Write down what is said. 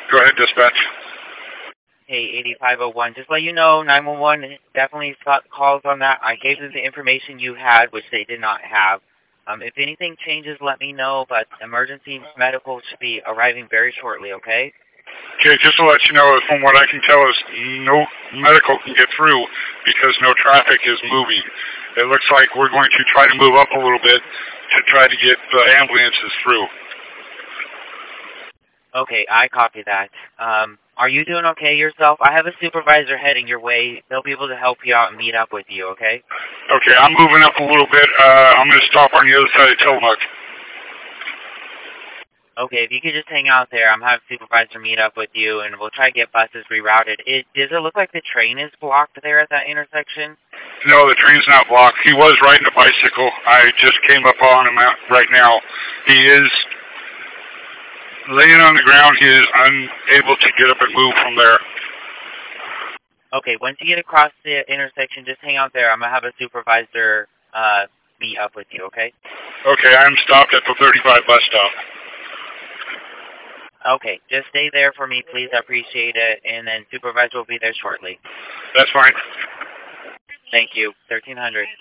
Go ahead, dispatch. Hey, 8501, just let you know, 911 definitely calls on that. I gave them the information you had, which they did not have. If anything changes, let me know, but emergency medical should be arriving very shortly, okay? Okay, just to let you know, from what I can tell is no medical can get through because no traffic is moving. It looks like we're going to try to move up a little bit to try to get the ambulances through. Okay, I copy that. Are you doing okay yourself? I have a supervisor heading your way. They'll be able to help you out and meet up with you, okay? Okay, I'm moving up a little bit. I'm going to stop on the other side of Tillamook. Okay, if you could just hang out there, I'm having a supervisor meet up with you, and we'll try to get buses rerouted. Does it look like the train is blocked there at that intersection? No, the train's not blocked. He was riding a bicycle. I just came up on him right now. He is laying on the ground. He is unable to get up and move from there. Okay, once you get across the intersection, just hang out there. I'm going to have a supervisor meet up with you, okay? Okay, I'm stopped at the 35 bus stop. Okay, just stay there for me, please. I appreciate it. And then supervisor will be there shortly. That's fine. Thank you. 1300.